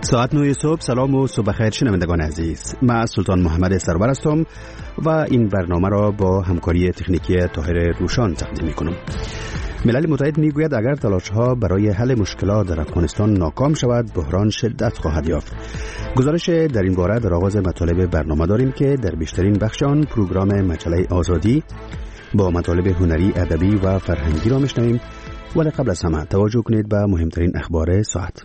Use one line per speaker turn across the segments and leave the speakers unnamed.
ساعت 9 صبح. سلام و صبح خیر شنوندگان عزیز. من سلطان محمد سرور هستم و این برنامه را با همکاری تکنیکی طاهر روشان تقدیم می‌کنم. ملل متحد میگوید اگر تلاش‌ها برای حل مشکلات در افغانستان ناکام شود، بحران شدت خواهد یافت. گزارش در این باره در آغاز مطالب برنامه داریم که در بیشترین بخش آن پروگرام مجله آزادی با مطالب هنری، ادبی و فرهنگی را میشنویم. ولی قبل از همه توجه کنید به مهمترین اخبار ساعت.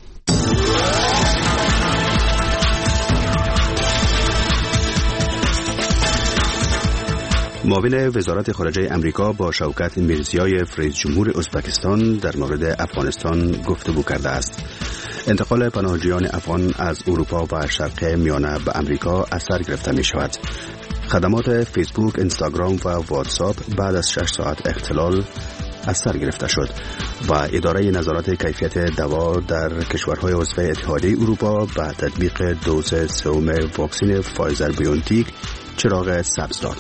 معاون وزارت خارجه امریکا با شوکت میرزیایف رئیس جمهور ازبکستان در مورد افغانستان گفتگو کرده است. انتقال پناهجویان افغان از اروپا و شرق میانه به امریکا اثر گرفته می شود. خدمات فیسبوک، اینستاگرام و واتساپ بعد از 6 ساعت اختلال اثر گرفته شد و اداره نظارت کیفیت دوا در کشورهای عضو اتحادیه اروپا به تطبیق دوز سوم واکسن فایزر بیونتیک چراغ سبز داد.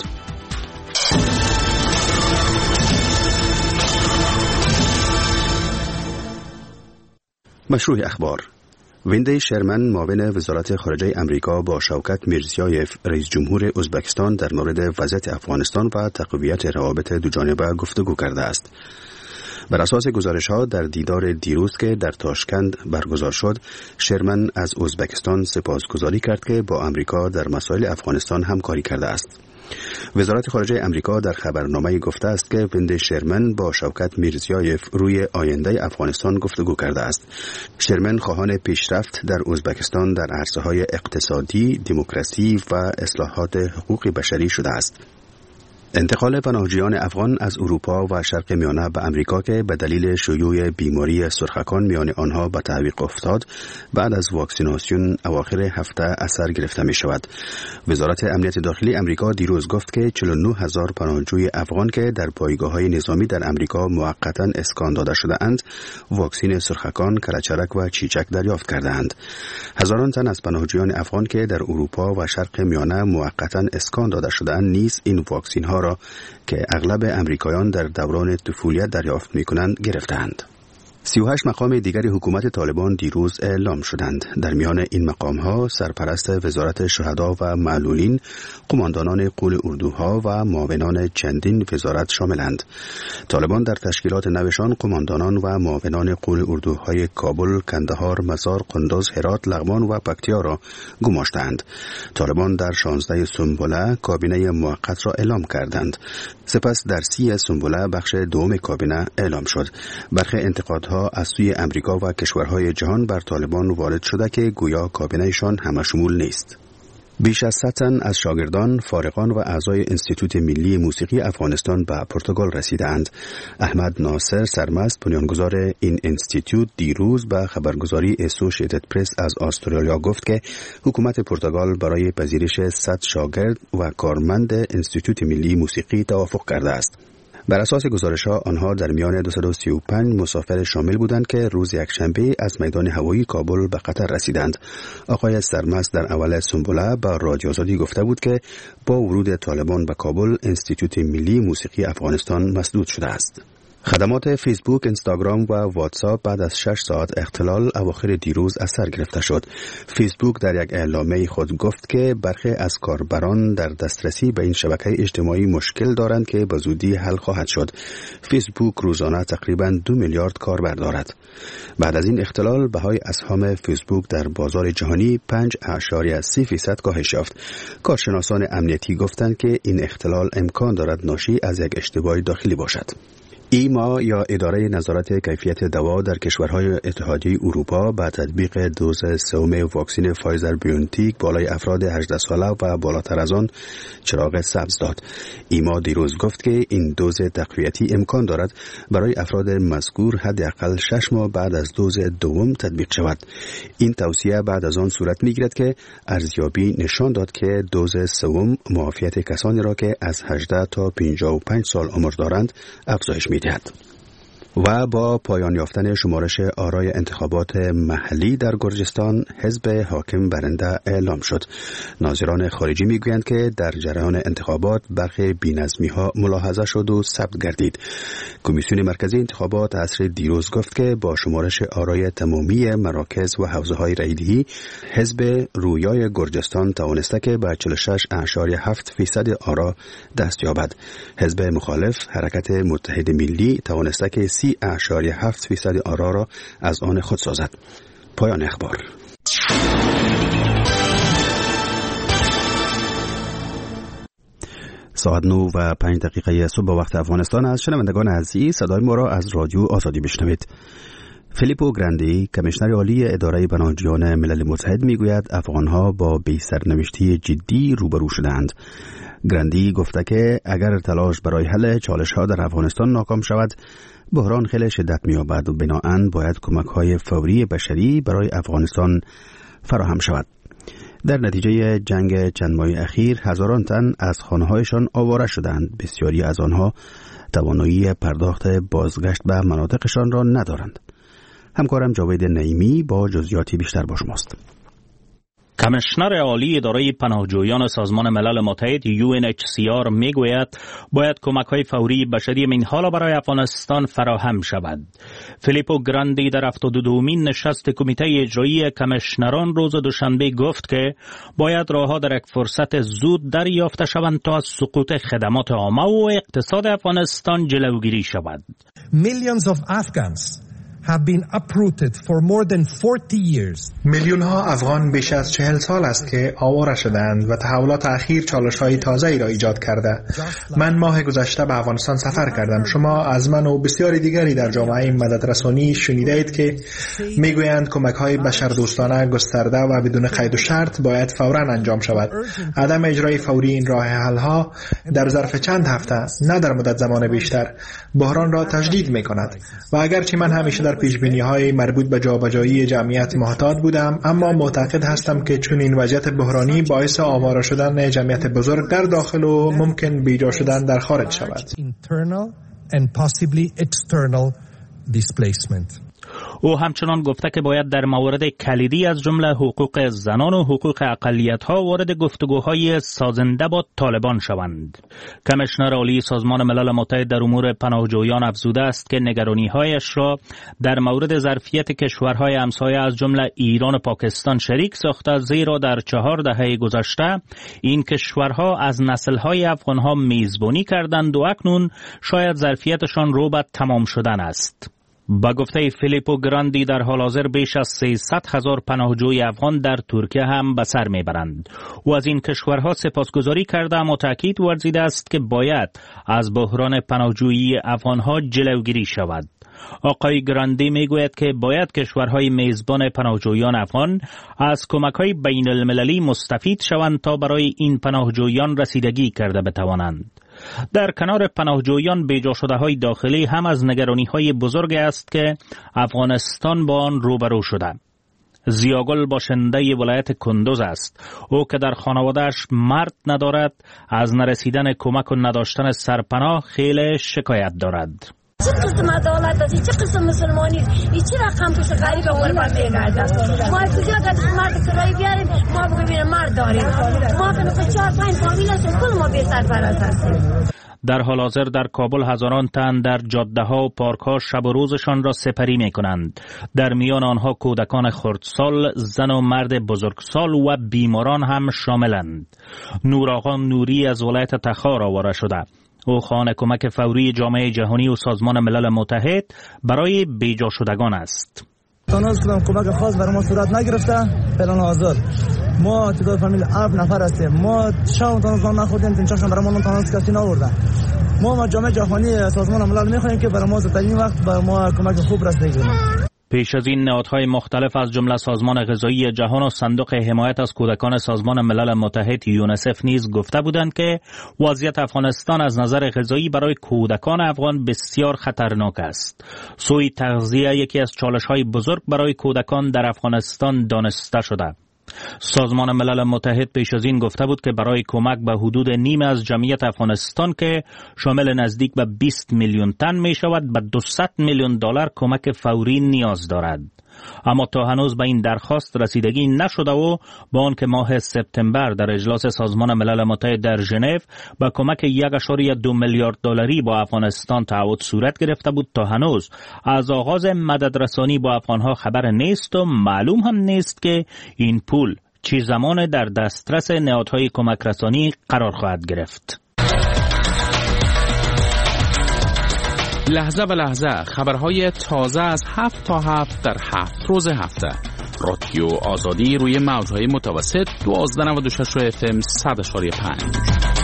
مشروع اخبار. ویندی شرمن معاون وزارت خارجه امریکا با شوکت میرزیایف رئیس جمهور ازبکستان در مورد وضعیت افغانستان و تقویت روابط دوجانبه گفتگو کرده است. بر اساس گزارش‌ها در دیدار دیروز که در تاشکند برگزار شد، شرمن از ازبکستان سپاسگزاری کرد که با امریکا در مسائل افغانستان همکاری کرده است. وزارت خارجه امریکا در خبرنامه گفته است که ویندی شرمن با شوکت میرزیایف روی آینده افغانستان گفتگو کرده است. شرمن خواهان پیشرفت در ازبکستان در عرصه‌های اقتصادی، دموکراسی و اصلاحات حقوق بشری شده است. انتقال پناهجویان افغان از اروپا و شرق میانه به امریکا که به دلیل شیوع بیماری سرخکان میان آنها به تعویق افتاد، بعد از واکسیناسیون اواخر هفته اثر گرفته می شود. وزارت امنیت داخلی امریکا دیروز گفت که 49,000 پناهجوی افغان که در پایگاه‌های نظامی در امریکا موقتاً اسکان داده شده اند، واکسن سرخکان، کلچرک و چیچک دریافت کرده اند. هزاران تن از پناهجویان افغان که در اروپا و شرق میانه موقتاً اسکان داده شده اند نیز این واکسن ها را که اغلب امریکایان در دوران طفولیت دریافت می‌کنند گرفتند. 38 مقام دیگر حکومت طالبان دیروز اعلام شدند. در میان این مقام‌ها سرپرست وزارت شهدا و معلولین، قماندانان قول اردوها و معاونان چندین وزارت شاملند. طالبان در تشکیلات نوشان قماندانان و معاونان قول اردوهای کابل، کندهار، مزار، قندوز، هرات، لغمان و پکتیا را گماشتند. طالبان در 16 سنبله کابینه موقت را اعلام کردند. سپس در 30 سنبله بخش دوم کابینه اعلام شد. برخی انتقادها از سوی امریکا و کشورهای جهان بر طالبان وارد شده که گویا کابینه‌شان همشمول نیست. بیش از 100 تن از شاگردان، فارغان و اعضای انستیتوت ملی موسیقی افغانستان به پرتغال رسیدند. احمد ناصر سرمست، بنیانگذار این انستیتوت، دیروز به خبرگزاری اسوشییتد پرس از استرالیا گفت که حکومت پرتغال برای پذیرش 100 شاگرد و کارمند انستیتوت ملی موسیقی توافق کرده است. بر اساس گزارش‌ها آنها در میان 235 مسافر شامل بودند که روز یکشنبه از میدان هوایی کابل به قطر رسیدند. آقای سرمست در اول سنبله با رادیو آزادی گفته بود که با ورود طالبان به کابل انستیتوت ملی موسیقی افغانستان مسدود شده است. خدمات فیسبوک، اینستاگرام و واتساپ بعد از 6 ساعت اختلال اواخر دیروز اثر گرفته شد. فیسبوک در یک اعلامیه خود گفت که برخی از کاربران در دسترسی به این شبکه اجتماعی مشکل دارند که به زودی حل خواهد شد. فیسبوک روزانه تقریباً 2 میلیارد کاربر دارد. بعد از این اختلال بهای اسهام فیسبوک در بازار جهانی 5.3% کاهش یافت. کارشناسان امنیتی گفتند که این اختلال امکان دارد ناشی از یک اشتباه داخلی باشد. ایما یا اداره نظارت کیفیت دوا در کشورهای اتحادیه اروپا با تطبیق دوز سوم واکسن فایزر بیونتیک بالای افراد 18 ساله و بالاتر از آن چراغ سبز داد. ایما دیروز گفت که این دوز تقویتی امکان دارد برای افراد مذکور حداقل 6 ماه بعد از دوز دوم تطبیق شود. این توصیه بعد از آن صورت می‌گیرد که ارزیابی نشان داد که دوز سوم معافیت کسانی را که از 18 تا 55 سال عمر دارند افزایش می‌دهد. و با پایان یافتن شمارش آرای انتخابات محلی در گرجستان، حزب حاکم برنده اعلام شد. ناظران خارجی میگویند که در جریان انتخابات برخی بی‌نظمی‌ها ملاحظه شد و ثبت گردید. کمیسیون مرکزی انتخابات عصر دیروز گفت که با شمارش آرای تمامی مراکز و حوزه‌های رایدهی، حزب رویای گرجستان توانسته که به 46.7% آرا دست یابد. حزب مخالف حرکت متحد ملی توانسته که 30.7% آرا را از آن خود سازد. پایان اخبار. ساعت 9:05 صبح وقت افغانستان است. شنوندگان عزیز، صدای ما را از رادیو آزادی بشنوید. فیلیپو گراندی، کمیشنر عالی اداره پناهجویان ملل متحد، میگوید افغانها با بی‌سرنوشتی جدی روبرو شدند. گراندی گفته که اگر تلاش برای حل چالش‌ها در افغانستان ناکام شود، بحران خیلی شدت می‌یابد و بناهن باید کمک‌های فوری بشری برای افغانستان فراهم شود. در نتیجه جنگ چند ماه اخیر هزاران تن از خانه‌هایشان آواره شدند. بسیاری از آنها توانایی پرداخت بازگشت به مناطقشان را ندارند. همکارم جاوید نعیمی با جزئیاتی بیشتر با شماست.
کمیشنر عالی اداره پناهجویان سازمان ملل متحد UNHCR میگوید باید کمک‌های فوری بشری من حالا برای افغانستان فراهم شود. فیلیپو گراندی در 72مین نشست کمیته اجرایی کمیشنران روز دوشنبه گفت که باید راه‌ها در یک فرصت زود دریافته شوند تا از سقوط خدمات عامه و اقتصاد افغانستان جلوگیری شود.
Millions of Afghans have been uprooted for more than 40 years.
میلیون ها افغان بیش از 40 سال است که آواره شدند و تحولات اخیر چالش‌های تازه‌ای را ایجاد کرده. من ماه گذشته به افغانستان سفر کردم. شما از من و بسیاری دیگری در جامعه مددرسانی شنیده اید که میگویند کمک‌های بشردوستانه گسترده و بدون قید و شرط باید فوراً انجام شود. عدم اجرای فوری این راه حل‌ها در ظرف چند هفته، نه در مدت زمان بیشتر، بحران را تجدید می‌کند. و اگرچه من همیشه در پیشبینی‌های مربوط به جابجایی جمعیت محتاط بودم، اما معتقد هستم که چون این وضعیت بحرانی باعث آواره شدن جمعیت بزرگ در داخل و ممکن بیجا شدن در خارج شود.
او همچنان گفته که باید در موارد کلیدی از جمله حقوق زنان و حقوق اقلیت‌ها وارد گفتگوهای سازنده با طالبان شوند. کمیشنر عالی سازمان ملل متحد در امور پناهجویان افزوده است که نگرانی‌هایش را در مورد ظرفیت کشورهای همسایه از جمله ایران و پاکستان شریک ساخته، زیرا در 4 دهه گذشته این کشورها از نسل‌های افغان‌ها میزبانی کردند و اکنون شاید ظرفیتشان رو به تمام شدن است. با گفته فیلیپو گراندی در حال حاضر بیش از 300,000 پناهجوی افغان در ترکیه هم به سر میبرند. او از این کشورها سپاسگزاری کرده اما تاکید ورزیده است که باید از بحران پناهجویی افغانها جلوگیری شود. آقای گراندی میگوید که باید کشورهای میزبان پناهجویان افغان از کمک‌های بین المللی مستفید شوند تا برای این پناهجویان رسیدگی کرده بتوانند. در کنار پناهجویان بیجا شده های داخلی هم از نگرانی های بزرگ است که افغانستان با آن روبرو شده. زیاگل باشنده ولایت کندوز است. او که در خانوادهش مرد ندارد، از نرسیدن کمک و نداشتن سرپناه خیلی شکایت دارد.
چه قسم عدالت است؟ چه قسم مسلمانی؟ این چه رقم پیش غریب و غربت میگرده؟ ما کجا قد مرد کرایی بیاریم؟ ما ببینیم مرد داریم. ما که مثل 4-5 فامیل هستیم، کل ما بی سرپرست هستیم.
در حال حاضر در کابل هزاران تن در جاده‌ها و پارک‌ها شب و روزشان را سپری می‌کنند. در میان آنها کودکان خردسال، زن و مرد بزرگسال و بیماران هم شاملند. نورآقا نوری از ولایت تخار آواره شده. او خواهان کمک فوری جامعه جهانی و سازمان ملل متحد برای بیجا شدگان است.
تانوز کمک خاص برای ما صورت نگرفته. فعلا حاضر ما تعداد فامیل 7 نفر هستیم. ما شام تانوز نخوردیم، تنچاشون برای ما تانوز کسی نآوردن. ما جامعه جهانی سازمان ملل می‌خوایم که برای ما تا این وقت برای ما کمک خوب رسیدگی کنه.
پیش از این نهادهای مختلف از جمله سازمان غذایی جهان و صندوق حمایت از کودکان سازمان ملل متحد یونیسف نیز گفته بودند که وضعیت افغانستان از نظر غذایی برای کودکان افغان بسیار خطرناک است. سوء تغذیه یکی از چالش‌های بزرگ برای کودکان در افغانستان دانسته شده. سازمان ملل متحد پیش از این گفته بود که برای کمک به حدود نیم از جمعیت افغانستان که شامل نزدیک به 20 میلیون تن می شود به 200 میلیون دلار کمک فوری نیاز دارد. اما تا هنوز به این درخواست رسیدگی نشده و با آنکه ماه سپتامبر در اجلاس سازمان ملل متحد در ژنو با کمک 1.2 میلیارد دلاری با افغانستان تعهد صورت گرفته بود، تا هنوز از آغاز مددرسانی با افغانها خبر نیست و معلوم هم نیست که این پول چه زمان در دسترس نهادهای کمک رسانی قرار خواهد گرفت.
لحظه به لحظه خبرهای تازه از 7 تا 7 در 7 روز هفته. رادیو آزادی روی موجهای متوسط 1296 FM 100.5.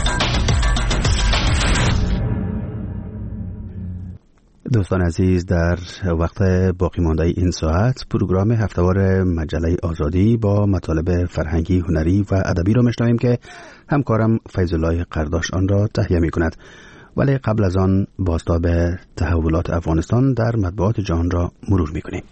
دوستان عزیز، در وقت باقی مانده این ساعت پروگرام هفتهوار مجله آزادی با مطالب فرهنگی، هنری و ادبی را میشنویم که همکارم فیض الله قرداش آن را تهیه می کند. ولی قبل از آن بازتاب تحولات افغانستان در مطبوعات جهان را مرور می‌کنیم.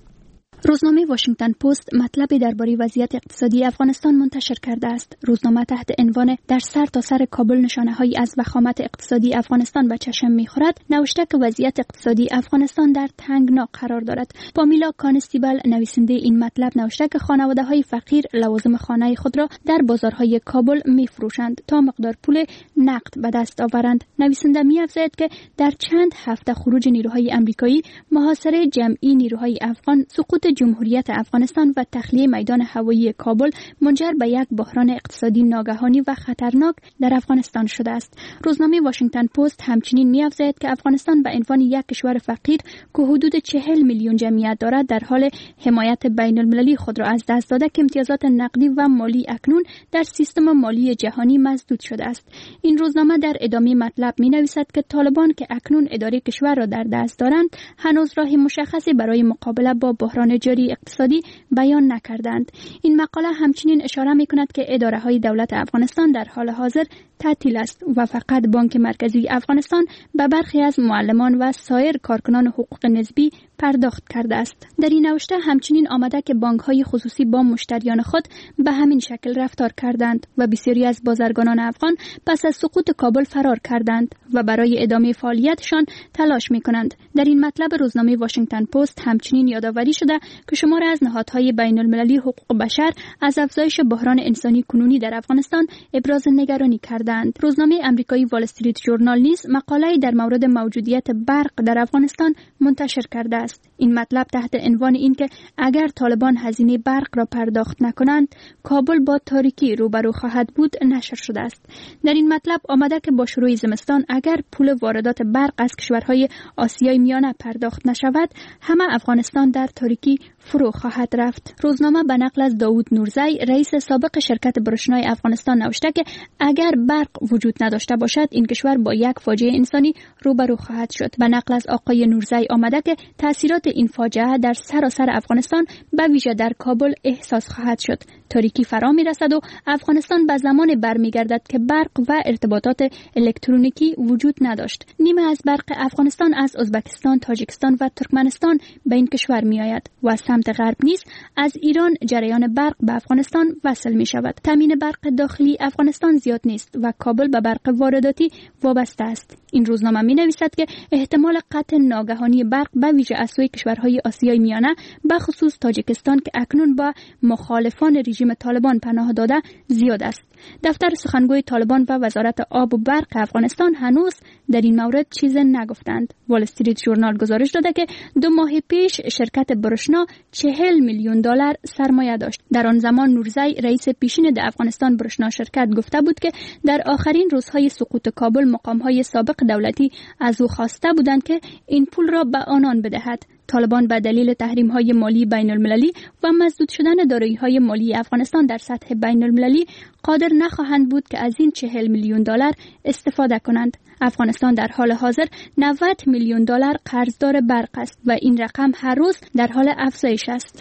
روزنامه واشنگتن پست مطلبی درباره وضعیت اقتصادی افغانستان منتشر کرده است. روزنامه تحت عنوان در سر تا سر کابل نشانه‌هایی از وخامت اقتصادی افغانستان به چشم می‌خورد، نوشته که وضعیت اقتصادی افغانستان در تنگنا قرار دارد. پامیلا کانستیبل نویسنده این مطلب نوشته که خانواده‌های فقیر لوازم خانه خود را در بازارهای کابل می‌فروشند تا مقدار پول نقد به دست آورند. نویسنده می‌افزاید که در چند هفته خروج نیروهای آمریکایی، محاصره جمعی نیروهای افغان، سقوط جمهوریت افغانستان و تخلیه میدان هوایی کابل منجر به یک بحران اقتصادی ناگهانی و خطرناک در افغانستان شده است. روزنامه واشنگتن پست همچنین می‌افزاید که افغانستان به عنوان یک کشور فقیر که حدود 40 میلیون جمعیت دارد، در حال حمایت بین‌المللی خود را از دست داده که امتیازات نقدی و مالی اکنون در سیستم مالی جهانی مسدود شده است. این روزنامه در ادامه مطلب می‌نویسد که طالبان که اکنون اداره کشور را در دست دارند، هنوز راه مشخصی برای مقابله با بحران جاری اقتصادی بیان نکردند. این مقاله همچنین اشاره می‌کند که اداره‌های دولت افغانستان در حال حاضر تعطیل است و فقط بانک مرکزی افغانستان به برخی از معلمان و سایر کارکنان حقوق نسبی پرداخت کرده است. در این نوشته همچنین آمده که بانک‌های خصوصی با مشتریان خود به همین شکل رفتار کردند و بسیاری از بازرگانان افغان پس از سقوط کابل فرار کردند و برای ادامه فعالیتشان تلاش می‌کنند. در این مطلب روزنامه واشنگتن پست همچنین یادآوری شده که شماری از نهادهای بین‌المللی حقوق بشر از افزایش بحران انسانی کنونی در افغانستان ابراز نگرانی کردند. روزنامه آمریکایی وال استریت ژورنال نیز مقاله‌ای در مورد موجودیت برق در افغانستان منتشر کرده است. این مطلب تحت عنوان اینکه اگر طالبان هزینه برق را پرداخت نکنند، کابل با تاریکی روبرو خواهد بود نشر شده است. در این مطلب آمده که با شروع زمستان اگر پول واردات برق از کشورهای آسیای میانه پرداخت نشود، همه افغانستان در تاریکی فرو خواهد رفت. روزنامه به نقل از داوود نورزی، رئیس سابق شرکت برشنای افغانستان نوشته که اگر برق وجود نداشته باشد، این کشور با یک فاجعه انسانی روبرو خواهد شد. به نقل از آقای نورزی آمده که تاثیرات این فاجعه در سراسر افغانستان به ویژه در کابل احساس خواهد شد. تاریکی فرا می‌رسد و افغانستان به زمان برمیگردد که برق و ارتباطات الکترونیکی وجود نداشت. نیمه از برق افغانستان از ازبکستان، تاجیکستان و ترکمنستان به این کشور می‌آید و سمت غرب نیز از ایران جریان برق به افغانستان وصل می‌شود. تامین برق داخلی افغانستان زیاد نیست و کابل به برق وارداتی وابسته است. این روزنامه می‌نویسد که احتمال قطع ناگهانی برق به ویژه از سوی کشورهای آسیای میانه، به خصوص تاجیکستان که اکنون با مخالفان رژیم طالبان پناه داده، زیاد است. دفتر سخنگوی طالبان و وزارت آب و برق افغانستان هنوز در این مورد چیز نگفتند. وال استریت ژورنال گزارش داده که 2 ماه پیش شرکت برشنا 40 میلیون دلار سرمایه داشت. در آن زمان نورزی، رئیس پیشین د افغانستان برشنا شرکت، گفته بود که در آخرین روزهای سقوط کابل مقام‌های سابق دولتی از او خواسته بودند که این پول را به آنان بدهد. طالبان به دلیل تحریم‌های مالی بین‌المللی و مسدود شدن دارایی‌های مالی افغانستان در سطح بین‌المللی قادر نخواهند بود که از این 40 میلیون دلار استفاده کنند. افغانستان در حال حاضر 90 میلیون دلار قرضدار برق است و این رقم هر روز در حال افزایش است.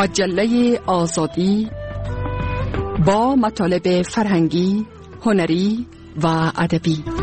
مجله آزادی با مطالب فرهنگی، هنری و ادبی.